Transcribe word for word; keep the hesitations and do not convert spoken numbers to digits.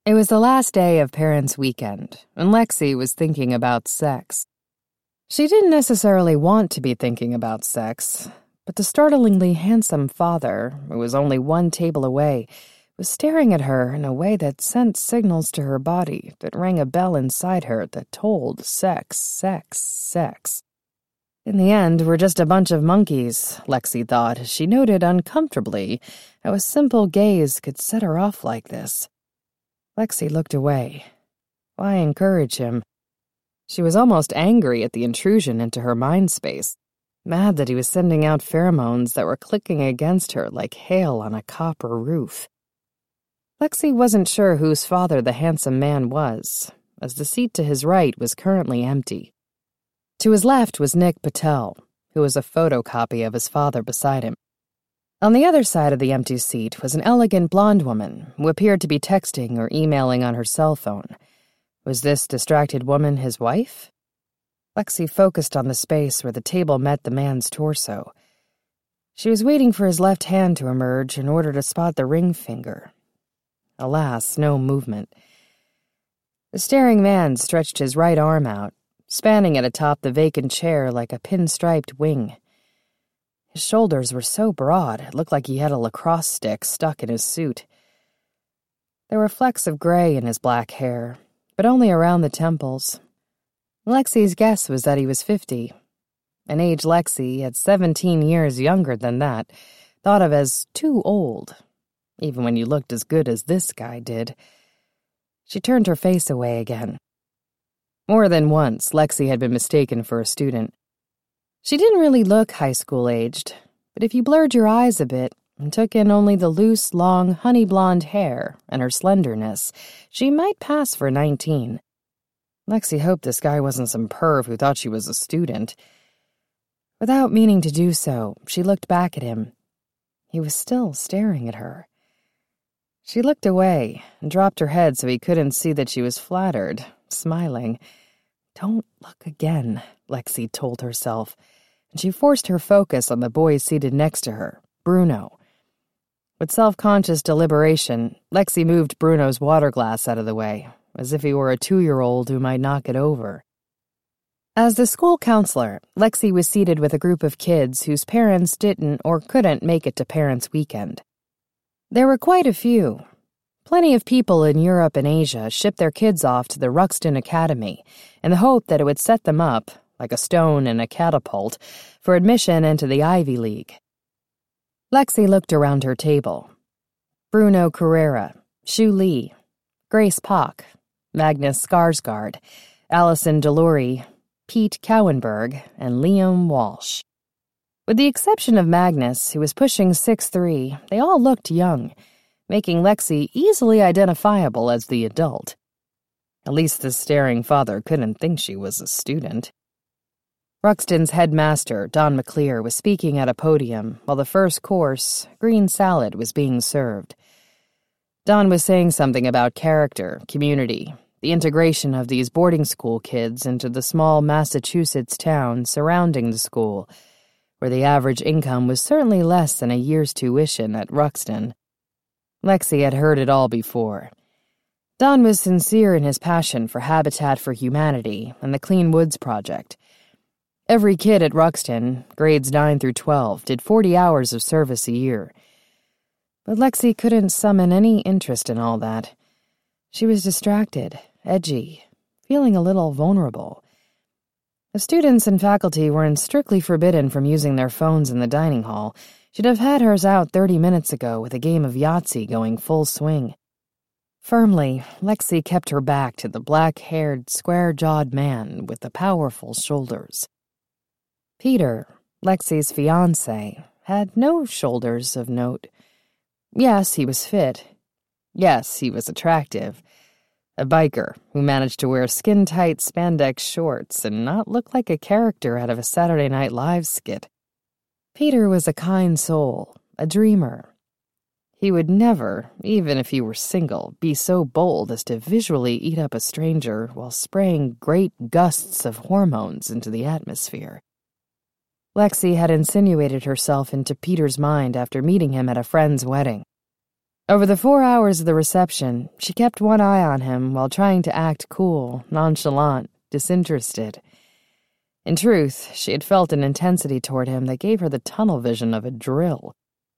It was the last day of Parents' Weekend, and Lexi was thinking about sex. She didn't necessarily want to be thinking about sex, but the startlingly handsome father, who was only one table away, was staring at her in a way that sent signals to her body that rang a bell inside her that told sex, sex, sex. In the end, we're just a bunch of monkeys, Lexi thought, as she noted uncomfortably how a simple gaze could set her off like this. Lexi looked away. Why encourage him? She was almost angry at the intrusion into her mind space, mad that he was sending out pheromones that were clicking against her like hail on a copper roof. Lexi wasn't sure whose father the handsome man was, as the seat to his right was currently empty. To his left was Nick Patel, who was a photocopy of his father beside him. On the other side of the empty seat was an elegant blonde woman who appeared to be texting or emailing on her cell phone. Was this distracted woman his wife? Lexi focused on the space where the table met the man's torso. She was waiting for his left hand to emerge in order to spot the ring finger. Alas, no movement. The staring man stretched his right arm out, spanning it atop the vacant chair like a pinstriped wing. His shoulders were so broad it looked like he had a lacrosse stick stuck in his suit. There were flecks of gray in his black hair, but only around the temples. Lexi's guess was that he was fifty, an age Lexi, at seventeen years younger than that, thought of as too old, even when you looked as good as this guy did. She turned her face away again. More than once, Lexi had been mistaken for a student. She didn't really look high school-aged, but if you blurred your eyes a bit and took in only the loose, long, honey-blonde hair and her slenderness, she might pass for nineteen. Lexi hoped this guy wasn't some perv who thought she was a student. Without meaning to do so, she looked back at him. He was still staring at her. She looked away and dropped her head so he couldn't see that she was flattered, smiling. Don't look again, Lexi told herself, and she forced her focus on the boy seated next to her, Bruno. With self-conscious deliberation, Lexi moved Bruno's water glass out of the way, as if he were a two-year-old who might knock it over. As the school counselor, Lexi was seated with a group of kids whose parents didn't or couldn't make it to Parents' Weekend. There were quite a few. Plenty of people in Europe and Asia shipped their kids off to the Ruxton Academy in the hope that it would set them up, like a stone in a catapult, for admission into the Ivy League. Lexi looked around her table. Bruno Carrera, Shu Lee, Grace Pak, Magnus Skarsgård, Allison Delory, Pete Cowenberg, and Liam Walsh. With the exception of Magnus, who was pushing six three, they all looked young, making Lexi easily identifiable as the adult. At least the staring father couldn't think she was a student. Ruxton's headmaster, Don McClear, was speaking at a podium while the first course, green salad, was being served. Don was saying something about character, community, the integration of these boarding school kids into the small Massachusetts town surrounding the school, where the average income was certainly less than a year's tuition at Ruxton. Lexi had heard it all before. Don was sincere in his passion for Habitat for Humanity and the Clean Woods Project. Every kid at Ruxton, grades nine through twelve, did forty hours of service a year. But Lexi couldn't summon any interest in all that. She was distracted, edgy, feeling a little vulnerable. If students and faculty weren't strictly forbidden from using their phones in the dining hall, she'd have had hers out thirty minutes ago with a game of Yahtzee going full swing. Firmly, Lexi kept her back to the black-haired, square-jawed man with the powerful shoulders. Peter, Lexi's fiancé, had no shoulders of note. Yes, he was fit. Yes, he was attractive. A biker who managed to wear skin-tight spandex shorts and not look like a character out of a Saturday Night Live skit. Peter was a kind soul, a dreamer. He would never, even if he were single, be so bold as to visually eat up a stranger while spraying great gusts of hormones into the atmosphere. Lexi had insinuated herself into Peter's mind after meeting him at a friend's wedding. Over the four hours of the reception, she kept one eye on him while trying to act cool, nonchalant, disinterested. In truth, she had felt an intensity toward him that gave her the tunnel vision of a drill.